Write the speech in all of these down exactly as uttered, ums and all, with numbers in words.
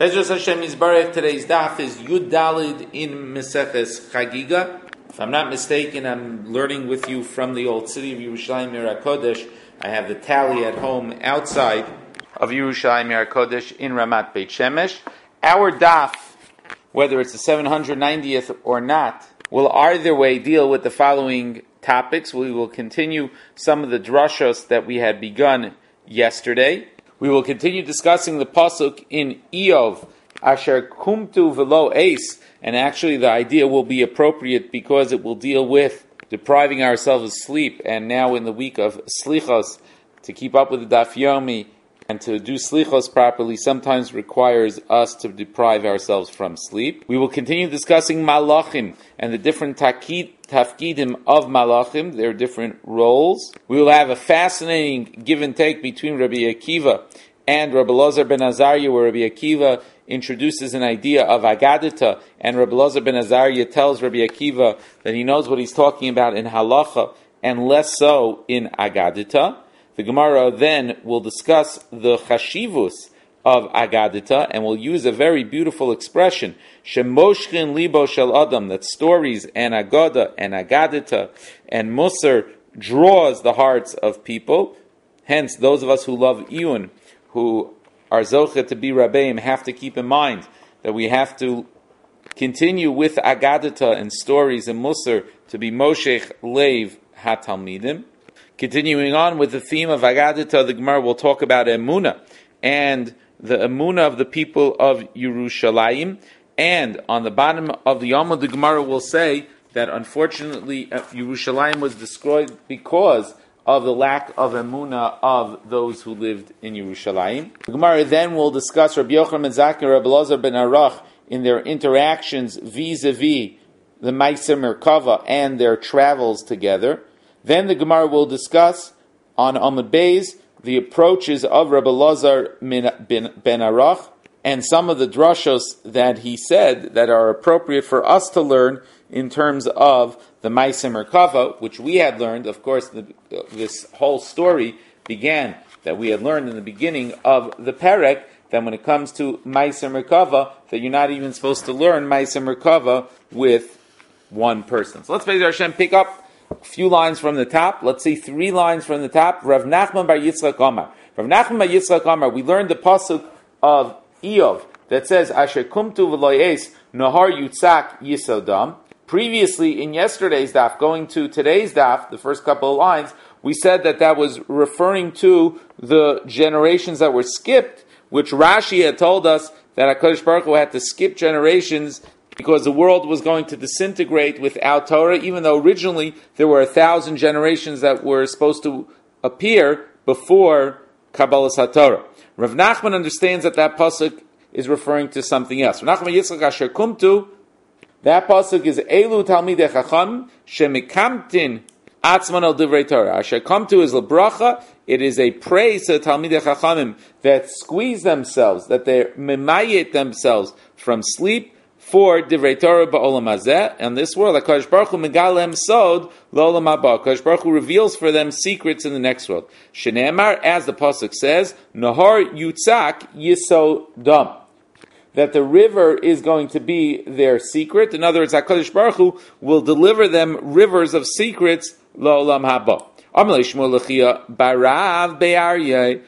Bezras Hashem Yisbarech. Today's daf is Yud Dalid in Meseches Chagiga. If I'm not mistaken, I'm learning with you from the old city of Yerushalayim Mir HaKodesh. I have the tally at home outside of Yerushalayim Mir HaKodesh in Ramat Beit Shemesh. Our daf, whether it's the seven hundred ninetieth or not, will either way deal with the following topics. We will continue some of the drashos that we had begun yesterday. We will continue discussing the pasuk in Eov, Asher kumtu velo eis, and actually the idea will be appropriate because it will deal with depriving ourselves of sleep, and now in the week of Slichos, to keep up with the Daf Yomi and to do Slichos properly sometimes requires us to deprive ourselves from sleep. We will continue discussing Malachim and the different takid, tafkidim of Malachim, their different roles. We will have a fascinating give and take between Rabbi Akiva and Rabbi Elazar ben Azariah, where Rabbi Akiva introduces an idea of Agadita, and Rabbi Elazar ben Azariah tells Rabbi Akiva that he knows what he's talking about in Halacha, and less so in Agadita. The Gemara then will discuss the chashivus of Agadita, and will use a very beautiful expression, Shemoshchin libo shel adam, that stories and Agada and Agadita and Musar draws the hearts of people. Hence, those of us who love Iyun, who are Zoche to be Rabbeim, have to keep in mind that we have to continue with Agadita and stories and Musar to be Moshech Leiv HaTalmidim. Continuing on with the theme of Agadita, the Gemara will talk about Emunah and the Emunah of the people of Yerushalayim. And on the bottom of the Yom, the Gemara will say that unfortunately Yerushalayim was destroyed because of the lack of Emunah of those who lived in Yerushalayim. The Gemara then will discuss Rabbi Yochanan ben Zakkai and Rabbi Elazar ben Arach in their interactions vis-a-vis the Ma'aser Merkava and their travels together. Then the Gemara will discuss on Amud Beis the approaches of Rabbi Elazar ben Arach and some of the drashos that he said that are appropriate for us to learn in terms of the Ma'aser Merkava, which we had learned. Of course, the, this whole story began that we had learned in the beginning of the Perek that when it comes to Ma'aser Merkava, that you're not even supposed to learn Ma'aser Merkava with one person. So let's Be'ez Hashem pick up a few lines from the top. Let's see three lines from the top. Rav Nachman bar Yitzchak Amar. Rav Nachman bar Yitzchak Amar. We learned the pasuk of Eov that says, Asher kumtu v'lo eis nahar yutzak yisodam. Previously, in yesterday's daf, going to today's daf, the first couple of lines, we said that that was referring to the generations that were skipped, which Rashi had told us that HaKadosh Baruch Hu had to skip generations because the world was going to disintegrate without Torah, even though originally there were a thousand generations that were supposed to appear before Kabbalas HaTorah. Rav Nachman understands that that pasuk is referring to something else. Rav Nachman Yitzchak Asher Kumtu, that pasuk is Elu Talmidei Chacham Shemikamtin Atzman al Divrei Torah. Asher Kumtu is Lebracha. It is a praise to Talmidei Chachamim that squeeze themselves, that they memayet themselves from sleep for Divrei Torah ba'olam hazeh, and this world, HaKadosh Baruch Hu megalem sod l'olam haba. HaKadosh Baruch Hu reveals for them secrets in the next world. Shene'emar, as the pasuk says, Nahar yutzak yisodam, that the river is going to be their secret. In other words, HaKadosh Baruch Hu will deliver them rivers of secrets l'olam haba. Amalei Shmuel l'chia barav be'aryeh.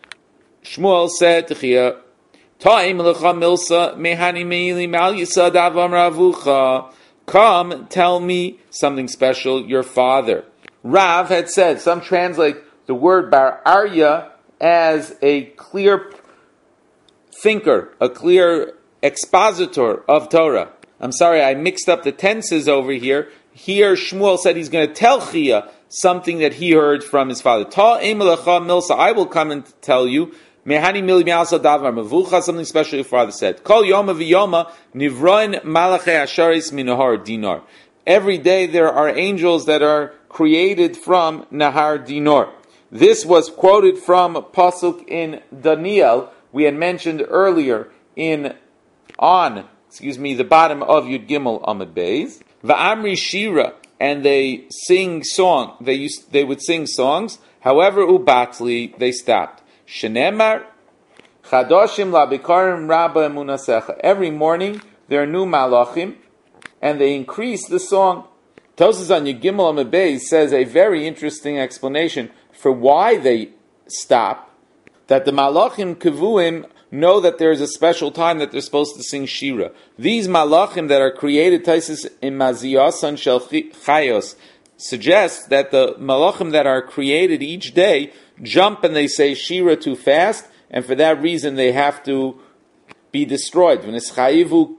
Shmuel said to Chia, Come, tell me something special, your father. Rav had said, some translate the word bar arya as a clear thinker, a clear expositor of Torah. I'm sorry, I mixed up the tenses over here. Here, Shmuel said he's going to tell Chia something that he heard from his father. I will come and tell you. Something special your father said. Kol yoma v'yoma nivroin malachei asharis min nahar dinar. Every day there are angels that are created from Nahar Dinar. This was quoted from a pasuk in Daniel. We had mentioned earlier in on, excuse me, the bottom of Yud Gimel Amud Beis. Va'amri Shira, and they sing song. They used, they would sing songs. However, ubatli, they stopped. Shenemar Chadoshim labikarim rabba emunasecha. Every morning there are new malachim, and they increase the song. Tosas on Yegimel Amabei says a very interesting explanation for why they stop. That the malachim kevuim know that there is a special time that they're supposed to sing shira. These malachim that are created, Taisus in Maziyasan Shel Chayos, suggests that the malachim that are created each day jump and they say shira too fast, and for that reason they have to be destroyed. V'nischayivu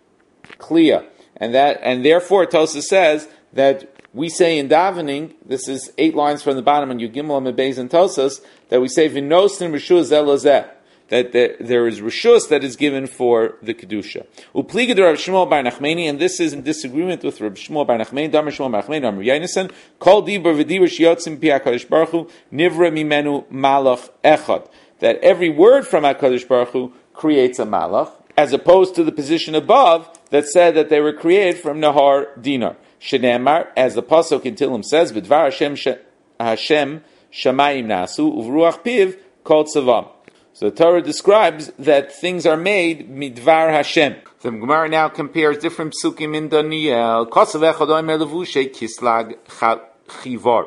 kliya, and that, and therefore Tosa says that we say in davening, this is eight lines from the bottom on Yugimel Mebeis and Tosas, that we say v'nosin rishus zelazeh, that there, there is rishus that is given for the kedusha. Upliga de Rav Shmuel bar Nachmani, and this is in disagreement with Rav Shmuel bar Nachmani. Damar Shmuel bar Nachmani, Damar Yainesen, Kol dibur v'dibur shiyotzim pi HaKadosh Baruch Hu, nivra mimenu malach echad. That every word from HaKadosh Baruch Hu creates a malach, as opposed to the position above that said that they were created from Nahar Dinar. Shneimar, as the pasuk in Tehillim says, "B'dvar Hashem Hashem shamayim nasu uvruach piv kol tzavam." So the Torah describes that things are made midvar Hashem. The Gemara now compares different psukim in Daniel. Kosav echad omer levushe kislag chivar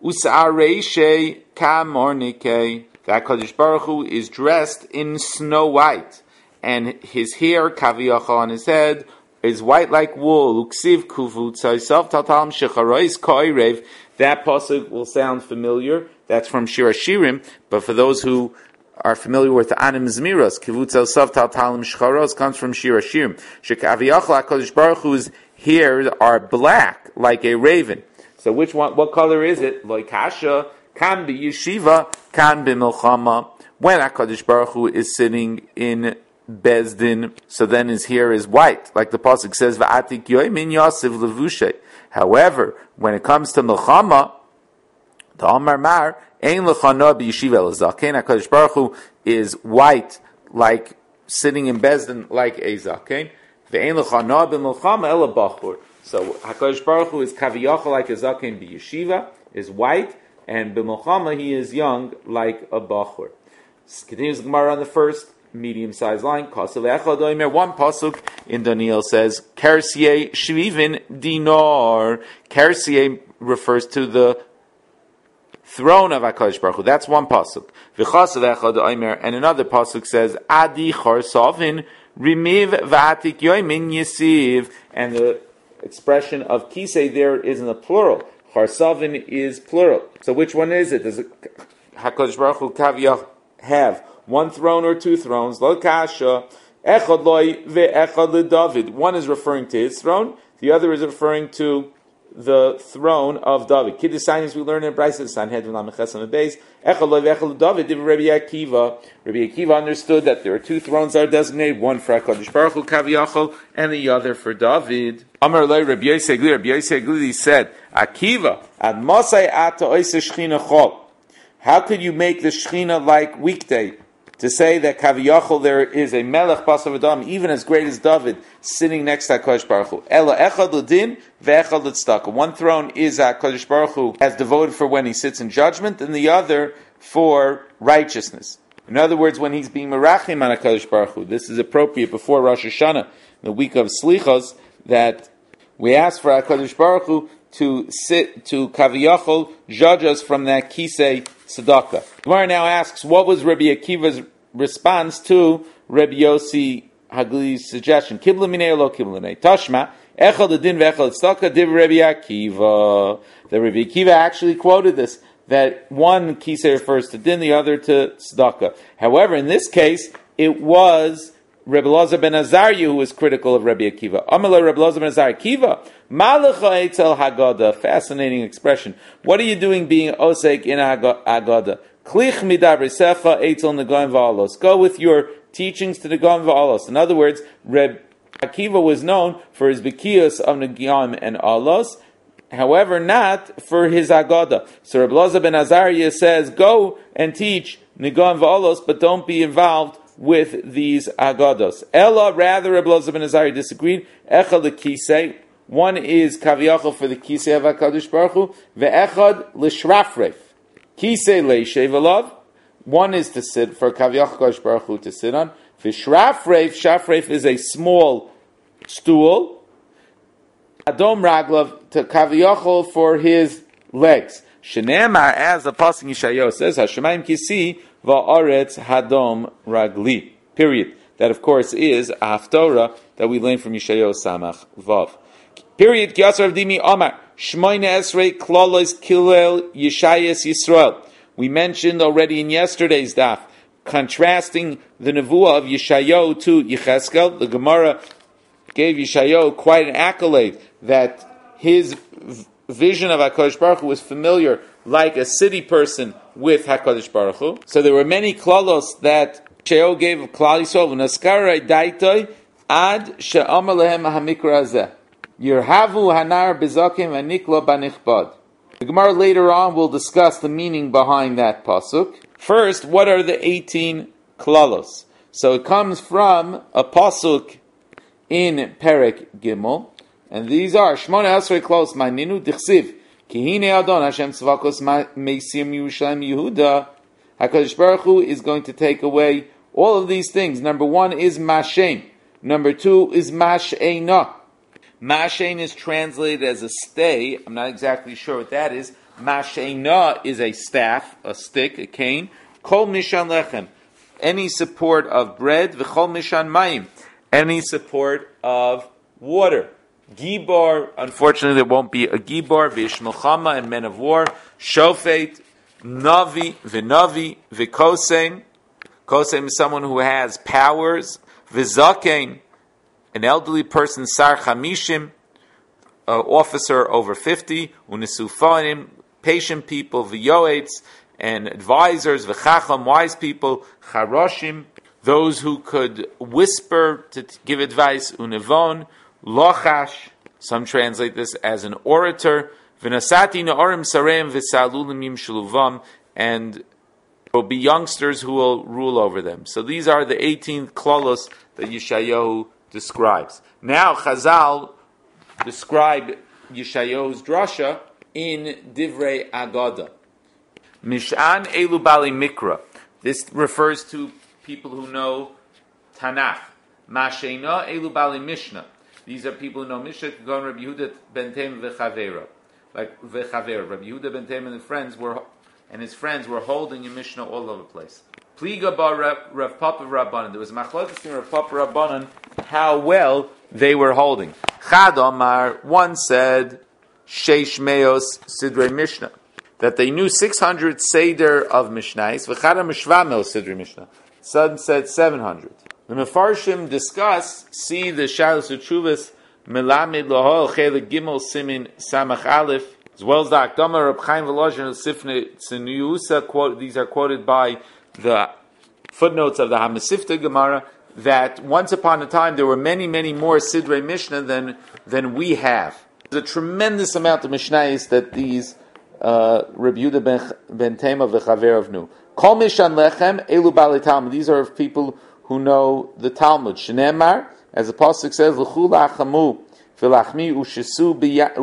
usareishe kamornike. That HaKadosh Baruch Hu is dressed in snow white, and his hair kaviyachal on his head is white like wool. Uksiv kuvut tzaysav tatam shecharois koirev. That pasuk will sound familiar. That's from Shir Hashirim. But for those who are familiar with the Anim Zmiros, kivut tzaysav tatam shecharos comes from Shir Hashirim. Shekaviyachal HaKadosh Baruch Hu's hairs are black like a raven. So which one? What color is it? Loikasha kan be yeshiva, kan be milchama. When HaKadosh Baruch Hu is sitting in Bezdin, so then his hair is white, like the pasuk says, "Va'atik yoimin yasiv levushe." However, when it comes to milchama, the Amar Mar ein lechana b'yeshiva elzaken. HaKadosh Baruch Hu is white, like sitting in Bezdin, like a zaken. Ve'ein lechana b'milchama ela bachur. So HaKadosh Baruch Hu is kaviyachal like a zaken b'yeshiva, is white, and b'milchama he is young like a bachur. Continues the Gemara on the first medium-sized line. One pasuk in Daniel says, Kersiye shvivin dinar. Kersiye refers to the throne of HaKadosh Baruch Hu. That's one pasuk. And another pasuk says, Adi charsavin rimiv v'atik yoimin yisiv. And the expression of kisei there is in the plural. Charsavin is plural. So which one is it? Does it, HaKadosh Baruch Hu kaviyach have one throne or two thrones? Lo kasha echad loy ve'echad leDavid. One is referring to his throne, the other is referring to the throne of David. Kiddush we learn in Brisa Sanhedrin Lameches on the base. Echad loy ve'echad leDavid. Div Rabbi Akiva. Rabbi Akiva understood that there are two thrones that are designated, one for HaKadosh Baruch Hu kaviyachol, and the other for David. Amar loy Rabbi Yosei Glili. Rabbi Yosei Glili said, Akiva ad masai ata oise shchina chol. How could you make the shchina like weekday? To say that Kaviyachol there is a Melech Basav Adam, even as great as David, sitting next to HaKadosh Baruch Hu. Ela echad l'din ve'echad l'tzedakah. One throne is HaKadosh Baruch Hu as devoted for when he sits in judgment, and the other for righteousness. In other words, when he's being merachim on HaKadosh Baruch Hu. This is appropriate before Rosh Hashanah, the week of Slichos, that we ask for HaKadosh Baruch Hu to sit, to Kaviyachol, judge us from that Kisei Tzedakah. Gemara now asks, what was Rabbi Akiva's response to Rabbi Yossi Hagli's suggestion? Kibla minei lo kibla minei. Tashma, echad l'din ve'echad l'tzedakah div Rabbi Akiva. The Rabbi Akiva actually quoted this, that one Kisei refers to din, the other to tzedakah. However, in this case, it was Rabbi Elazar ben Azariah who was critical of Rabbi Akiva. Amalei Rabbi Elazar ben Azariah, Akiva, Malacha Eitzel Haggadah. Fascinating expression. What are you doing being osek in Haggadah? Klich midabresecha Eitzel Negoim va'alos. Go with your teachings to Negoim va'alos. In other words, Rabbi Akiva was known for his bekios of Negoim and alos, however, not for his Haggadah. So Rabbi Elazar ben Azariah says, go and teach Negoim va'alos, but don't be involved with these Haggados. Ella, rather, Rabbi Elazar ben Azariah disagreed. Echad l'kisei. One is kaviyachol for the kisei of HaKadosh Baruch Hu, ve'echad l'shrafref. Kisei le'shev alav, One is to sit, for Kaviyach Kosh Baruch Hu to sit on. Vishrafreif, Shafreif is a small stool. Adom Raglav to Kaviyachol for his legs. Shenemar, as the Pasuk Yeshayahu says, Hashemayim Kisi va'aretz hadom ragli. Period. That, of course, is a haftorah that we learn from Yeshayahu Samach Vav. Period. Ki Yasar Avdimi Amar Shmoyne Esrei Klolos Kilel Yeshayas Yisrael. We mentioned already in yesterday's daf, contrasting the nevuah of Yeshayahu to Yecheskel. The Gemara gave Yeshayahu quite an accolade that his vision of HaKadosh Baruch Hu was familiar like a city person with HaKadosh Baruch Hu. So there were many klalos that Yeshayahu gave of Klal Yisrael. V'naskarai daitoi ad she'amar lehem hamikra hazeh. Yirhavu hanar bezakim v'niklo banichbad. The Gemara later on will discuss the meaning behind that pasuk. First, what are the eighteen klalos? So it comes from a pasuk in Perek Gimel, and these are Shmona Esrei klalos ma'ninu dichsiv ki hine Adon Hashem tzvakos meisim Yerushalayim Yehuda. HaKadosh Baruch Hu is going to take away all of these things. Number one is mashen. Number two is masheina. Mashen is translated as a stay. I'm not exactly sure what that is. Masheina is a staff, a stick, a cane. Kol mishan lechem, any support of bread. V'chol mishan mayim, any support of water. Gibor, unfortunately there won't be a gibor. V'ish milchama, and men of war. Shofet, navi, v'navi, v'kosein. Kosein is someone who has powers. V'zakein, an elderly person, sar chamishim, uh, officer over fifty, unisufanim, patient people, v'yoetz, and advisors, v'chacham, wise people, charoshim, those who could whisper to t- give advice, unevon, lochash, some translate this as an orator, v'nasati na'orim sarem v'salulim yim shuluvam, and there will be youngsters who will rule over them. So these are the eighteen klalos that Yeshayahu describes. Now Chazal describe Yeshayahu's drasha in Divrei Agada. Mishan Elu Bali Mikra. This refers to people who know Tanakh. Mashena Elu Bali Mishnah. These are people who know Mishnah. Gon Rabbi Yehuda ben Tem v'Chavera. Like v'Chavera. Rabbi Yehuda ben Tem and the friends were and his friends were holding a Mishnah all over the place. Pliga bar Rav Papa Rabbanan. There was machlokes in Rav Papa Rabbanan how well they were holding. Chad Omar, one said, Sheish Meos Sidrei Mishnah, that they knew six hundred Seder of Mishnais, V'chada Mishva Meos Sidrei Mishnah. Some said seven hundred. The Mefarshim discuss, see the Shalos Utshuvas, Melamed Lohol Chelik Gimel Simin Samach Aleph, as well as the Akdama Reb Chaim Volozhin Sifnei Tzniusa quote. These are quoted by the footnotes of the Hamasifta Gemara, that once upon a time there were many, many more Sidrei Mishnah than than we have. There's a tremendous amount of Mishnayos that these uh, Rabbi Yehuda ben, ben Tema v'Chaverov knew. Kol Mishan Lechem Elu Bali Talmud. These are people who know the Talmud. Shneimar, as the pasuk says, L'chu la'achamu v'lachmi ushisu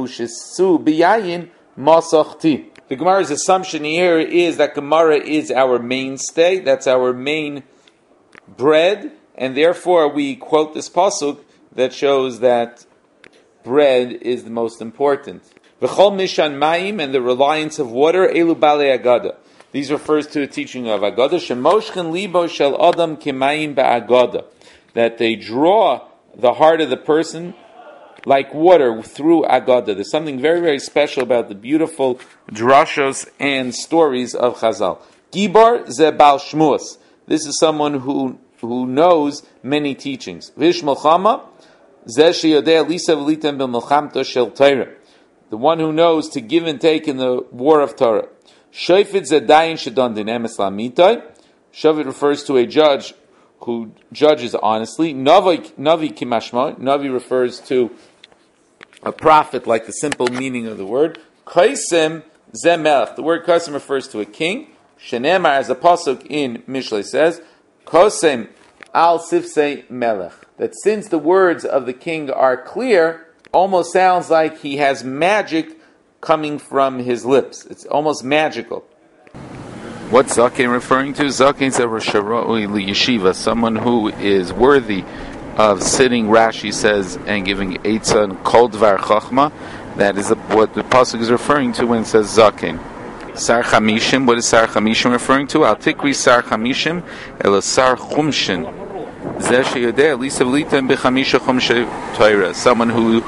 biyayin masachti. The Gemara's assumption here is that Gemara is our mainstay. That's our main bread. And therefore, we quote this pasuk that shows that bread is the most important. V'chol mishan mayim, and the reliance of water, elu balei agada. These refers to the teaching of agada. Shemoshchen libo shel adam kemayim ba'agada, that they draw the heart of the person like water through agada. There's something very, very special about the beautiful drashos and stories of Chazal. Gibar ze bal shmuas. This is someone who who knows many teachings. Vish Milchama, Zeh sheyodeh lisa v'litem b'milchamta shel Torah. The one who knows to give and take in the war of Torah. Shofet zedayin shedon din emes lamitai. Shofet refers to a judge who judges honestly. Navi, Navi kimashma. Navi refers to a prophet, like the simple meaning of the word. Kaisem zeh melech. The word kaisem refers to a king. Shenemar, as the pasuk in Mishlei says, Kosem al sifsei melech. That since the words of the king are clear, almost sounds like he has magic coming from his lips. It's almost magical. What's Zaken referring to? Zaken is a Rosharoi li Yeshiva, someone who is worthy of sitting, Rashi says, and giving Eitzah and Kol Dvar Chachma. That is what the pasuk is referring to when it says Zaken. Sar Chamishim, what is Sar Chamishim referring to? Al Tikri Sar Chamishim, El Sar Chumshin. Zeh Sheyodeh Lisa V'lita B'Chamisha Chumshe Torah. Someone who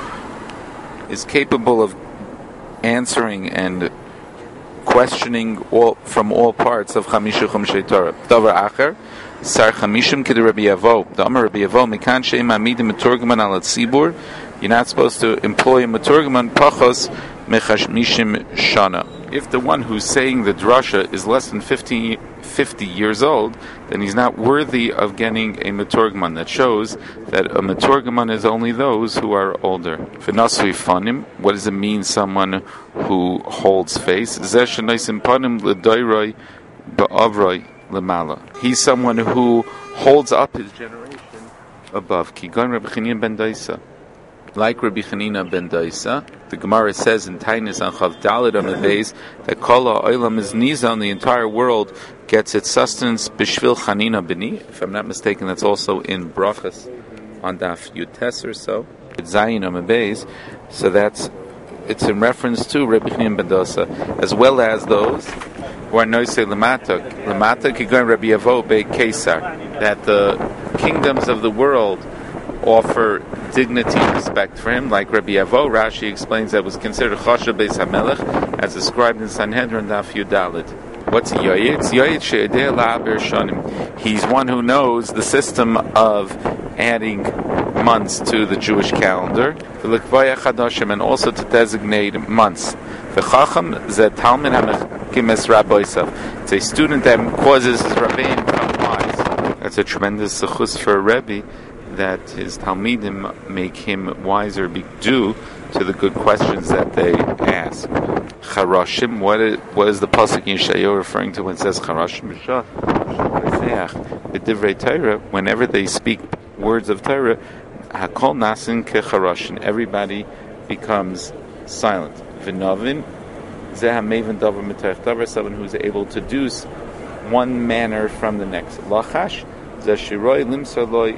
is capable of answering and questioning all from all parts of Chamisha Chumshe Torah. Davar Acher, Sar Chamishim Kid Rabbi Yavo. The Amar Rabbi Yavo, Mikan Sheim Amidim Meturgaman Al Tzibur. You're not supposed to employ a Meturgaman Pachos Mechashmishim Shana. If the one who's saying the drasha is less than fifty, fifty years old, then he's not worthy of getting a Meturgaman. That shows that a Meturgaman is only those who are older. V'nasui fanim, what does it mean, someone who holds face? Zeh shenaisim panim l'dairoi ba'avroi l'mala. He's someone who holds up his generation above. Kigon Rabbi Chanina ben Daisa. Like Rabbi Chanina ben Daisa, the Gemara says in Tainis and Chav Daled on the base that Kol ha'olam is nizan, the entire world gets its sustenance b'shvil Chanina b'ni. If I'm not mistaken, that's also in Brachas on Daf Yutes or so. It's Zayin on the base, so that's it's in reference to Rabbi Chanina ben Daisa, as well as those who are noisei lemata. Lemata kigon Rabbi Yavo be Kesar, that the kingdoms of the world offer dignity and respect for him, like Rabbi Yavo. Rashi explains that was considered Choshev Beis HaMelech, as described in Sanhedrin Daf Yudalid. What's Yoyed? Yoyed she'edeh la'aber shanim. He's one who knows the system of adding months to the Jewish calendar, v'likvaya chadashim, and also to designate months. V'chacham ze talmid ha'mechimes rabboisav. It's a student that causes his rabbeim to become wise. That's a tremendous zechus for a rebbe, that his talmidim make him wiser due to the good questions that they ask. Charashim, what is, what is the pasuk in Yeshayahu referring to when it says Charashim? B'divrei Torah, whenever they speak words of Torah, Hakol nasin kecharashin, everybody becomes silent. V'novin zeh ha'meivin davar mitayich davar, someone who is able to deduce one manner from the next. Lachash zeh shiroi limsar loi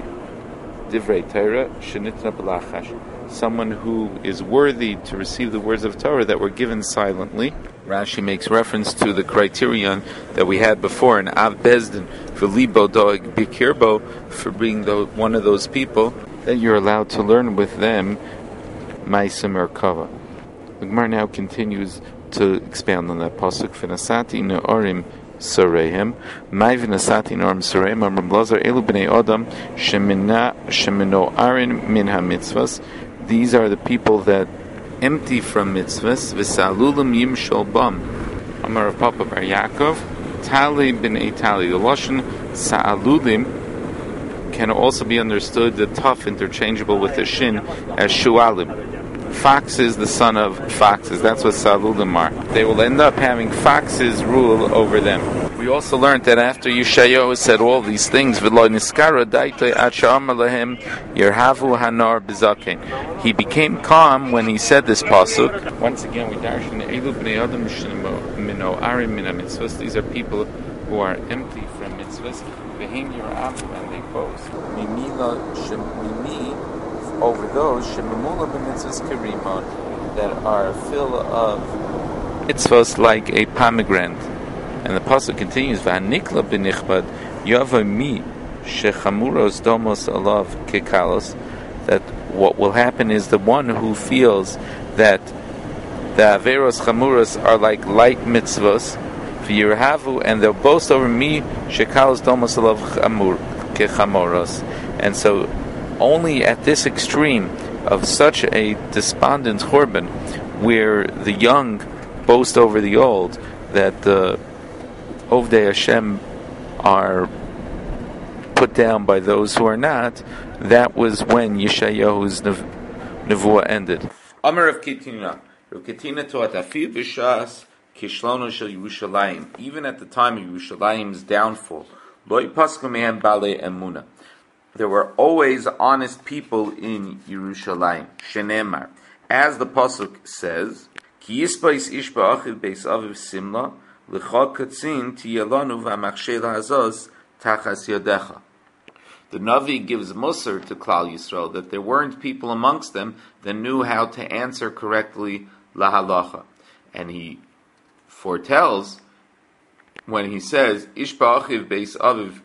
divrei Torah shenitna b'lachash, someone who is worthy to receive the words of Torah that were given silently. Rashi makes reference to the criterion that we had before in Av Bezdin for libo doeg bikirbo, for being the, one of those people that you're allowed to learn with them Ma'aseh Merkava. The Gemara now continues to expand on that pasuk. V'nasati ne'orim Sarehem, Mai v'nasati ne'orim Sarehem, Amram Lazar elu b'nei Adam shemina shemino arin min ha-mitzvahs. These are the people that empty from mitzvahs. V'salulim yimshol bam. Amar Rav Papa bar Yaakov, Tali b'nei Tali. The lashon sa'alulim can also be understood, the tough interchangeable with the shin, as shualim. Fox is the son of foxes. That's what salulim are. They will end up having foxes rule over them. We also learned that after Yeshayahu said all these things, v'lo niskara daitei ad she'amar lahem yerhavu hanar b'zaken. He became calm when he said this pasuk. Once again, we darshan elu b'nei adam mino arim min ha-mitzvahs. These are people who are empty from mitzvahs. V'hem yiravu, and they boast. Mimila shemimi, over those shemimula b'mitzvahs karimon, that are full of mitzvahs like a pomegranate. And the pasuk continues, "V'hanikla b'nichbad yavo mi shechamuros domos alav kekalos." That what will happen is the one who feels that the averos chamuros are like light mitzvahs, v'yirhavu, and they'll boast over me shekalos domos alav kechamoros. And so, only at this extreme of such a despondent churban, where the young boast over the old, that the Ovdei Hashem are put down by those who are not, that was when Yeshayahu's nev- nevuah ended. Amar Rav Kitina. Rav Kitina taught, Afi b'shas kishlono shel Yerushalayim. Even at the time of Yerushalayim's downfall, lo yipasku mehem balei emuna. There were always honest people in Yerushalayim. Shenemar. As the pasuk says, Ki yispais ish ba'achiv beis aviv simla, L'cha katzin tiyalanu v'amachshei lahazos tachas yadecha. The Navi gives Musar to Klal Yisrael that there weren't people amongst them that knew how to answer correctly lahalacha. And he foretells when he says, Ish ba'achiv beis aviv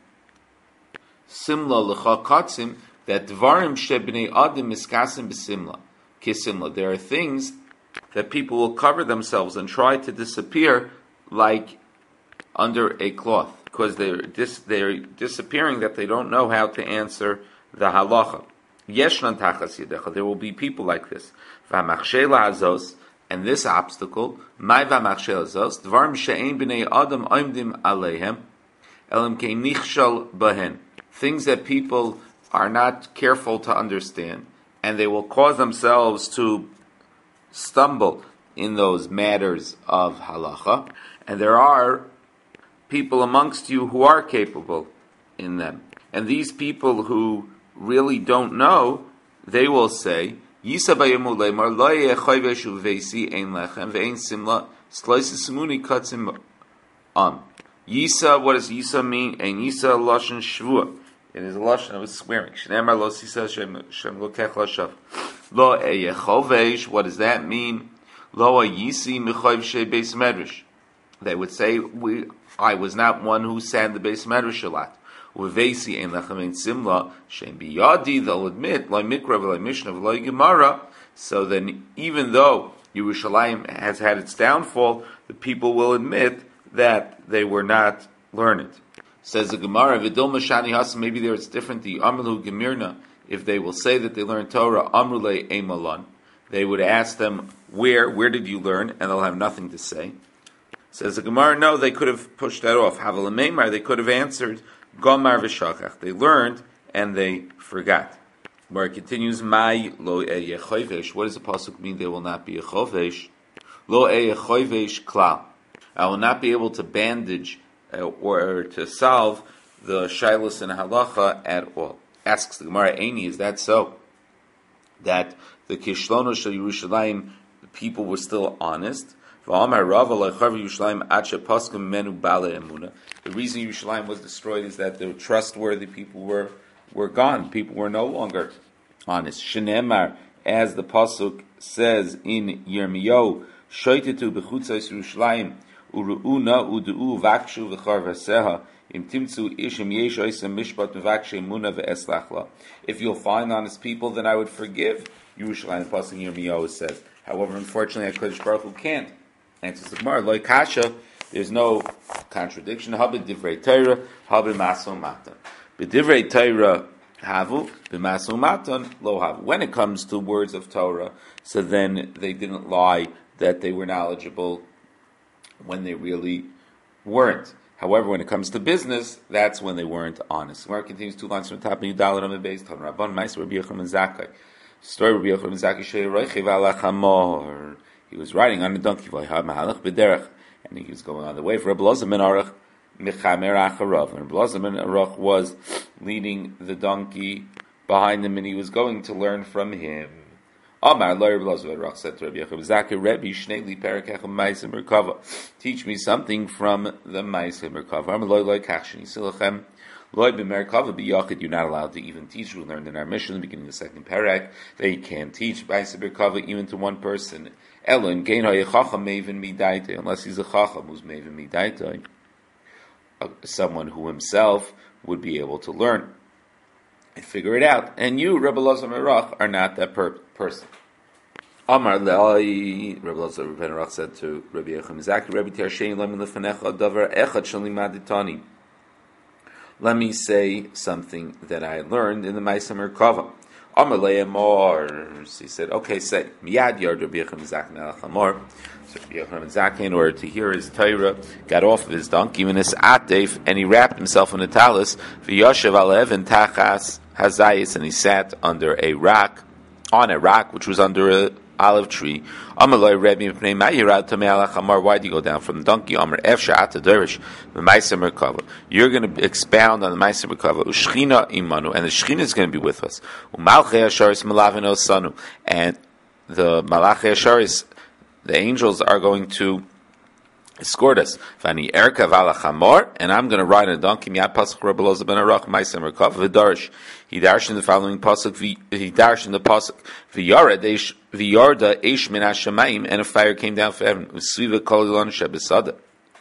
simla l'cha katzim, that dvarim shebnei adam miskasim b'simla, kisimla. There are things that people will cover themselves and try to disappear like under a cloth, because they're dis- they're disappearing that they don't know how to answer the halacha. Yeshnan tachas yedecha. There will be people like this. V'amachshei lahazos, and this obstacle, mai v'amachshei lahazos, dvarim she'ein b'nei adam oimdim aleihem, elam kei nichshal bahen. Things that people are not careful to understand, and they will cause themselves to stumble in those matters of halacha. And there are people amongst you who are capable in them. And these people who really don't know, they will say, Yisa bayamu leimar lo yechayveshu veisi ein lechem ve'ein simla slices simuni katzim am. Yisa, what does Yisa mean? Ein Yisa lashon shvua. It is a lashon of swearing. Shneimar lo sisa shem lo kech lashav. Lo eyechovesh, what does that mean? Lo ayisi mechayv shei beis medrash. They would say, we, I was not one who sang the Beis Medrash a lot. Uveisi ein lechem ein simla shein biyadi. They'll admit lo mikra v'lo mishnah v'lo gemara. So then, even though Yerushalayim has had its downfall, the people will admit that they were not learned. Says the Gemara, v'dil mashani hasim. Maybe there it's different. The amru gemirna. If they will say that they learned Torah, amru le emalan. They would ask them, where, where did you learn? And they'll have nothing to say. Says the Gemara, no, they could have pushed that off. Havel Meimar, they could have answered, Gomar v'shachach. They learned and they forgot. Gemara continues, Mai lo eyechovesh. What does the pasuk mean? They will not be a chovesh. Lo eyechovesh klal. I will not be able to bandage uh, or to solve the shilas and halacha at all. Asks the Gemara, Eini, is that so? That the Kishlono shel Yerushalayim, the people were still honest? The reason Yerushalayim was destroyed is that the trustworthy people were were gone. People were no longer honest. Shenemar, as the pasuk says in Yirmiyahu, "Shoitetu bechutzos Yerushalayim uruuna udu vakshu v'charvaseha im timtzu ishim yesh oisem mishpat vakshe muna ve'eslachla." If you'll find honest people, then I would forgive Yerushalayim. The pasuk in Yirmiyahu says. However, unfortunately, HaKadosh Baruch Hu can't. Answers the Gemara, Loi Kasha, there's no contradiction. Habit Divrei Torah, Habit Maso Matan. B'Divrei Torah Havu, B'Maso Matan Lo Havu. When it comes to words of Torah, so then they didn't lie that they were knowledgeable when they really weren't. However, when it comes to business, that's when they weren't honest. Gemara continues two lines from the top of Yudalat on the base. Tan Rabban Ma'aser Rabbi Yochanan ben Zakkai. Story of Rabbi Yochanan ben Zakkai Shei Roichev Ala Chamor. He was riding on a donkey, and he was going on the way for Rabbi Elazar ben Aruch Mechamer Acharav. And Rabbi Elazar ben Aruch was leading the donkey behind him, and he was going to learn from him. Amar Lo Rabbi Elazar ben Aruch said to Rabbi Yochanan Zakkai, Rebbe Shnei Perek Echad Ma'aseh Merkava. Teach me something from the Ma'aseh Merkava. Amar Lo Lo Kach Sheni Silachem. Lo B'Merkava B'Yachid. You're not allowed to even teach. We learned in our mission, in the beginning of the second parak, they can't teach Ma'aseh Merkava even to one person. Elon gain ha'yechacham mevin midaita, unless he's a chacham who's mevin midaita, someone who himself would be able to learn and figure it out. And you, Rabbi Elazar ben Aruch, are not that per- person. Amar le'ai, Rabbi Elazar ben Aruch said to Rabbi Yochanan Zakkai, Rabbi Tiarsheni lemin lefanecha davar echad shalimaditani. Let me say something that I learned in the Ma'aseh Merkava. Amar le'emor, he said, okay, say, miyad yard Rabbi Yochanan Zakkai al chamor. So Rabbi Yochanan Zakkai, in order to hear his Torah, got off of his donkey, and his atef, and he wrapped himself in a talis, v'yoshev alev and tachas hazayis, and he sat under a rock, on a rock, which was under a olive tree. Amar lo Rebbe Mipnei Ma Yirad Tamei Al Chamar. Why do you go down from the donkey? Amar Efsha Ata Derish Ma'aseh Merkava. You're going to expound on the Ma'aseh Merkava. Ushchina Imanu, and the Shechina is going to be with us. Umalchei Hasharis Melavin Osanu, and the Malachei Hasharis, the angels, are going to Escort us. Vani erka vala chamor, and I'm going to ride on a donkey. Miyad pasuk Rabbi Elazar ben Arach ma'aseh merkav v'darish. He darshed in the following pasuk. He darshed in the pasuk. V'yarda eish v'yarda eish min hashamayim, and a fire came down from heaven. V'sviva kol ilon shebesada,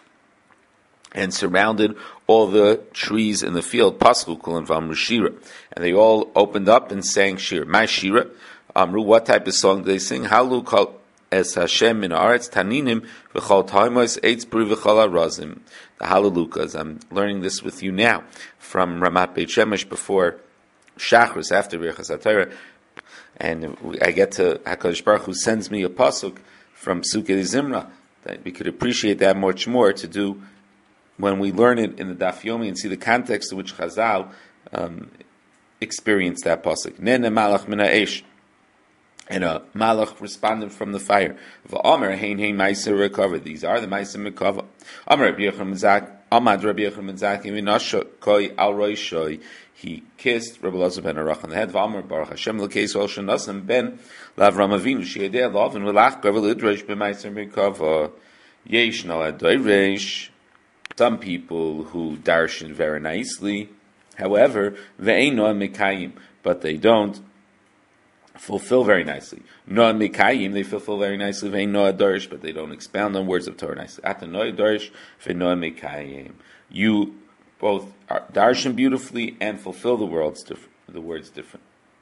and surrounded all the trees in the field. Pasuk kulan v'amru shira, and they all opened up and sang shira. My shira. Amru, what type of song do they sing? Halu kol Es Hashem min haaretz taninim v'chol taimos eitz bri v'chol harazim. The Hallelujahs. I'm learning this with you now from Ramat Beit Shemesh before Shachris, after Birchas HaTorah, and I get to HaKadosh Baruch Hu sends me a pasuk from Psukei Zimra that we could appreciate that much more to do when we learn it in the Daf Yomi and see the context in which Chazal um, experienced that pasuk. Nene malach min ha'esh. And a malach responded from the fire. V'omer hein hein ma'aser recover. These are the ma'aser recover. Omer Rabbi Yochanan ben Zakkai. Amad Rabbi Yochanan ben Zakkai v'nasha koi al roishoi. He kissed Rabbi Elazar ben Arach on the head. V'omer Baruch Hashem l'keis ol shenasam ben l'Avram Avinu she'yedei l'oven v'lach gavel idreish b'ma'aser recover. Yesh no adoyresh. Some people who darshan very nicely, however, ve'eino mekayim, but they don't fulfill very nicely. No mikayim, they fulfill very nicely. Vein no darish, but they don't expound on words of Torah nicely. Ata no darish, vein no mikayim. You both darshan beautifully and fulfill the words diff- the words different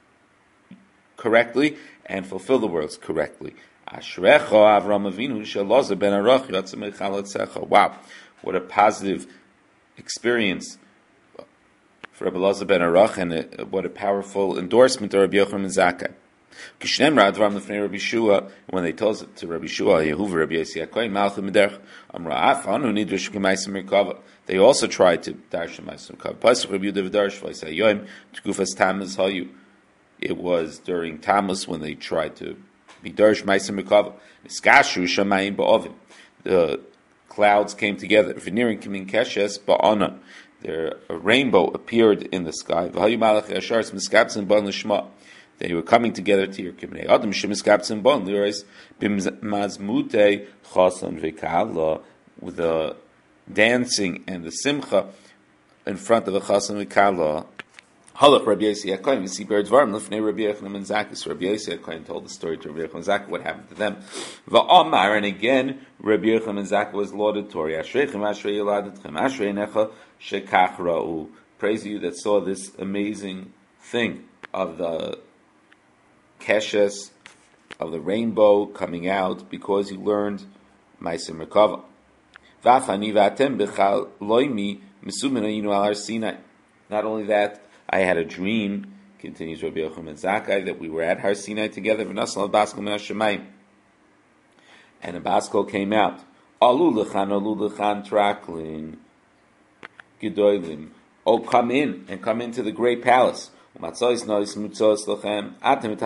correctly and fulfill the words correctly. Ashrecha Avram Avinu sheLazar ben Arach yotzei mechalotzecha. Wow, what a positive experience for Rabbi Elazar ben Arach, and a, what a powerful endorsement of Rabbi Yochanan ben Zakkai. When they told it to Rabbi Shua, Yehuva Rabbi Yossi HaKohen, Malchut Mederch, Amra Afanu Nidrish K'Maisem Merkava. They also tried to darshan Maisem Merkava. Pasuk Rabbi Yehuda v'Darsh V'Yisai Yoim T'Gufas Tammuz Hayu. It was during Tammuz when they tried to be darsh Maisem Merkava. Niskashu Shamayim Ba'ovim. The clouds came together. V'Nirin Kimin Keshes Ba'ana. There a rainbow appeared in the sky. V'Hayu Malach Yasharis Miskapsim Bon L'Shma. They were coming together to your kibbutz. Adam shemiskaptzim bon lirais b'mazmute chasan v'kala, with the dancing and the simcha in front of the chasan v'kala. Halach Rabbi Yossi HaKohen. We see birds varm lifnei Rabbi Yochanan ben Zakkai. So Rabbi Yossi HaKohen told the story to Rabbi Yochanan ben Zakkai. What happened to them? Va'amar, and again Rabbi Yochanan ben Zakkai was laudatory. Ashreichem ashrei yiladetchem ashrei necha shekach ra'u. Praise you that saw this amazing thing of the keshes, of the rainbow coming out, because you learned Ma'aser Merkava. V'afani v'atem b'chal loimi mesumin ayinu al Har Sinai. Not only that, I had a dream, continues Rabbi Yochanan ben Zakkai, that we were at Har Sinai together. V'nasal al baskel min hashamayim, and a baskel came out. Alu lechan, alu lechan traklin gedolim. Oh, come in and come into the great palace. You're mezumanim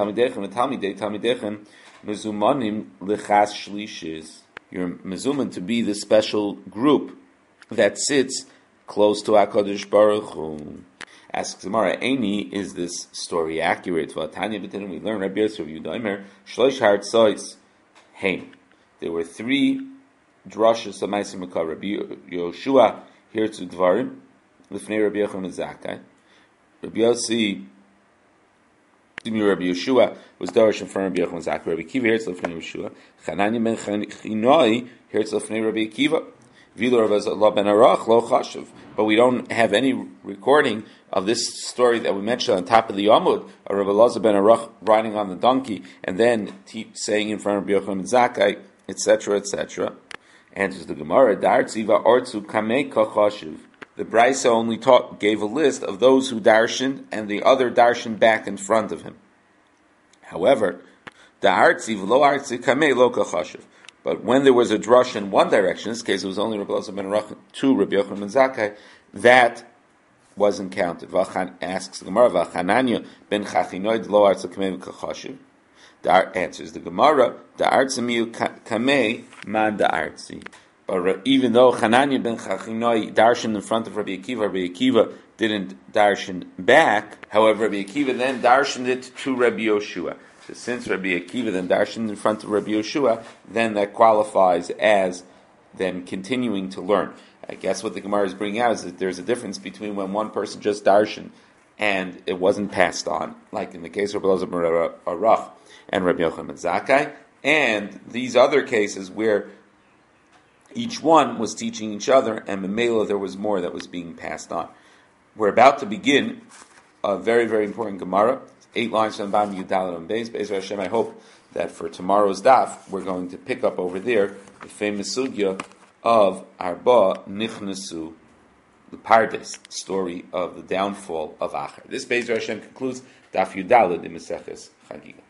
to be the special group that sits close to HaKadosh Baruch Hu. Asks Gemara, Eini, is this story accurate? We learn Rabbi Yosef Yudomer Shlosh Hartzois Heim. There were three drushes of Ma'aser Merkava. Rabbi Yoshua here to Dvarim, Lifnei Rabbi Yochanan ben Zakkai. Rabbi Yossi, Rabbi Yeshua was Darish in front of Rabbi Yochanan ben Zakkai. Rabbi Akiva here to Lifnei Yeshua. Chananya ben Chinoi here to Lifnei Rabbi Akiva. V'lo Rabbi Elazar ben Arach lo chashuv. But we don't have any recording of this story that we mentioned on top of the Yamud, of Rabbi Elazar ben Arach riding on the donkey and then t- saying in front of Rabbi Yochanan ben Zakkai, et cetera, et cetera. Answers the Gemara, Dar tziva ortzu kamei kachashuv. The Brisa only taught, gave a list of those who darshaned and the other darshaned back in front of him. However, the artzi v'lo artzi kamei lo kachashuv. But when there was a drush in one direction, in this case it was only Rabbi Elazar ben Arach to Rabbi Yochanan ben Zakkai, that wasn't counted. V'achan asks the Gemara, V'achananya ben chachinoid lo artzi kamei kachashuv. The answers the Gemara, the artzi miu kamei man the artzi. But even though Chananya ben Chachinoi darshan in front of Rabbi Akiva, Rabbi Akiva didn't darshan back. However, Rabbi Akiva then darshaned it to Rabbi Yoshua. So since Rabbi Akiva then darshaned in front of Rabbi Yoshua, then that qualifies as them continuing to learn. I guess what the Gemara is bringing out is that there's a difference between when one person just darshan and it wasn't passed on, like in the case of Rabbi Elazar Arach and Rabbi Yochanan ben Zakkai, and these other cases where each one was teaching each other, and Memela there was more that was being passed on. We're about to begin a very, very important Gemara, eight lines from the bottom, Yudalad and Beis. Be'ezer Hashem, I hope that for tomorrow's daf, we're going to pick up over there the famous sugya of Arba Nichnasu, the Pardes story of the downfall of Acher. This Be'ezer Hashem concludes daf Yudalad in Maseches Chagiga.